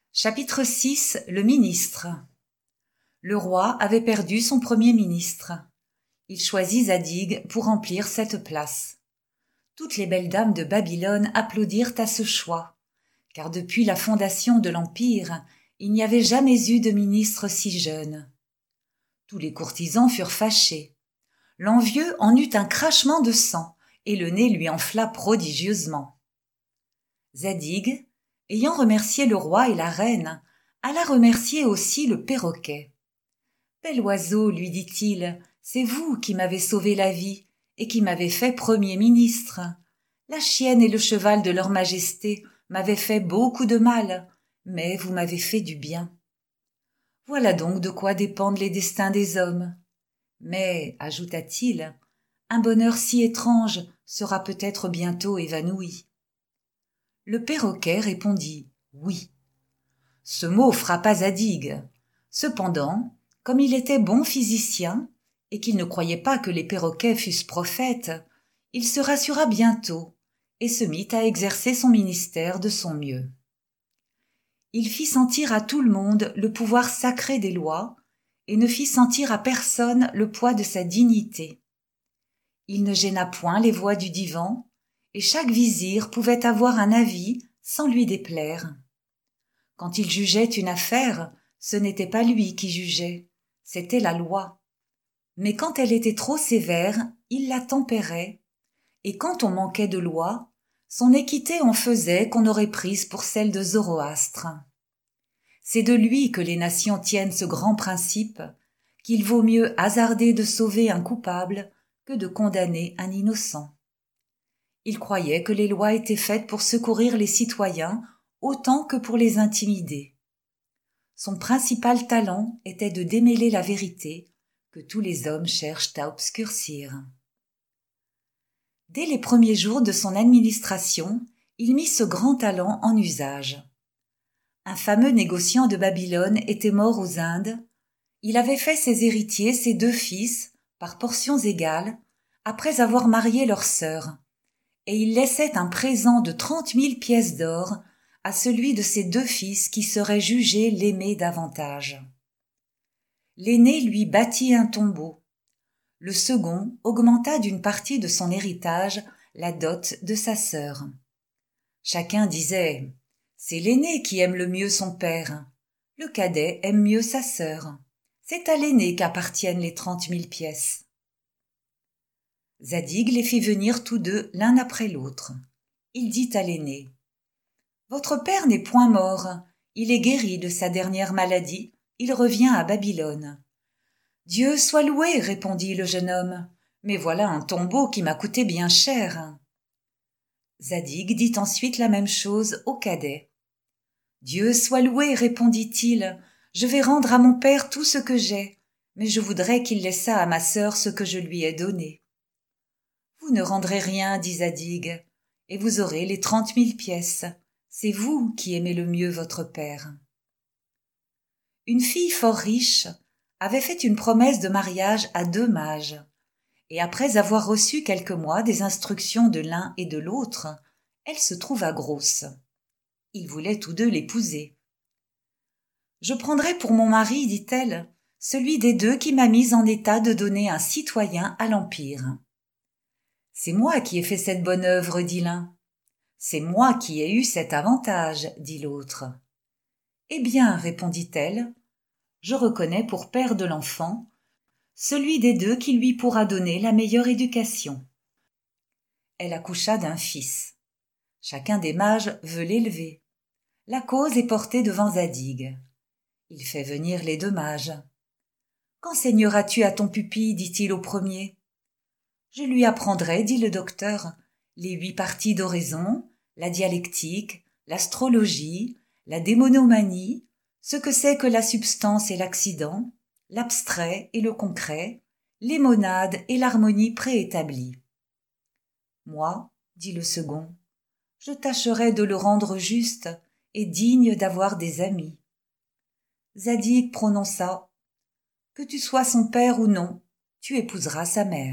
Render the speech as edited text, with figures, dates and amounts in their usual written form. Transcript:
Chapitre 6. Le ministre. Le roi avait perdu son premier ministre. Il choisit Zadig pour remplir cette place. Toutes les belles dames de Babylone applaudirent à ce choix, car depuis la fondation de l'Empire, il n'y avait jamais eu de ministre si jeune. Tous les courtisans furent fâchés. L'envieux en eut un crachement de sang, et le nez lui enfla prodigieusement. Zadig, ayant remercié le roi et la reine, alla remercier aussi le perroquet. « Bel oiseau, lui dit-il, c'est vous qui m'avez sauvé la vie et qui m'avez fait premier ministre. La chienne et le cheval de leur majesté m'avaient fait beaucoup de mal, mais vous m'avez fait du bien. Voilà donc de quoi dépendent les destins des hommes. Mais, ajouta-t-il, un bonheur si étrange sera peut-être bientôt évanoui. » Le perroquet répondit « oui ». Ce mot frappa Zadig. Cependant, comme il était bon physicien, et qu'il ne croyait pas que les perroquets fussent prophètes, il se rassura bientôt, et se mit à exercer son ministère de son mieux. Il fit sentir à tout le monde le pouvoir sacré des lois, et ne fit sentir à personne le poids de sa dignité. Il ne gêna point les voix du divan, et chaque vizir pouvait avoir un avis sans lui déplaire. Quand il jugeait une affaire, ce n'était pas lui qui jugeait, c'était la loi. Mais quand elle était trop sévère, il la tempérait, et quand on manquait de loi, son équité en faisait qu'on aurait prise pour celle de Zoroastre. C'est de lui que les nations tiennent ce grand principe, qu'il vaut mieux hasarder de sauver un coupable que de condamner un innocent. Il croyait que les lois étaient faites pour secourir les citoyens autant que pour les intimider. Son principal talent était de démêler la vérité que tous les hommes cherchent à obscurcir. Dès les premiers jours de son administration, il mit ce grand talent en usage. Un fameux négociant de Babylone était mort aux Indes. Il avait fait ses héritiers, ses 2 fils, par portions égales, après avoir marié leur sœur, et il laissait un présent de 30 000 pièces d'or à celui de ses 2 fils qui serait jugé l'aimer davantage. L'aîné lui bâtit un tombeau. Le second augmenta d'une partie de son héritage la dot de sa sœur. Chacun disait « C'est l'aîné qui aime le mieux son père. Le cadet aime mieux sa sœur. C'est à l'aîné qu'appartiennent les 30 000 pièces. » Zadig les fit venir tous deux l'un après l'autre. Il dit à l'aîné « Votre père n'est point mort, il est guéri de sa dernière maladie, il revient à Babylone. »« Dieu soit loué, répondit le jeune homme, mais voilà un tombeau qui m'a coûté bien cher. » Zadig dit ensuite la même chose au cadet. « Dieu soit loué, répondit-il, je vais rendre à mon père tout ce que j'ai, mais je voudrais qu'il laissât à ma sœur ce que je lui ai donné. » « Vous ne rendrez rien, dit Zadig, et vous aurez les 30 000 pièces. C'est vous qui aimez le mieux votre père. » Une fille fort riche avait fait une promesse de mariage à 2 mages, et après avoir reçu quelques mois des instructions de l'un et de l'autre, elle se trouva grosse. Ils voulaient tous 2 l'épouser. « Je prendrai pour mon mari, dit-elle, celui des 2 qui m'a mise en état de donner un citoyen à l'Empire. » « C'est moi qui ai fait cette bonne œuvre, dit l'un. »« C'est moi qui ai eu cet avantage, dit l'autre. »« Eh bien, répondit-elle, je reconnais pour père de l'enfant celui des 2 qui lui pourra donner la meilleure éducation. » Elle accoucha d'un fils. Chacun des mages veut l'élever. La cause est portée devant Zadig. Il fait venir les 2 mages. « Qu'enseigneras-tu à ton pupille, dit-il au premier. »« Je lui apprendrai, dit le docteur, les 8 parties d'oraison, la dialectique, l'astrologie, la démonomanie, ce que c'est que la substance et l'accident, l'abstrait et le concret, les monades et l'harmonie préétablie. »« Moi, dit le second, je tâcherai de le rendre juste et digne d'avoir des amis. » Zadig prononça « Que tu sois son père ou non, tu épouseras sa mère. »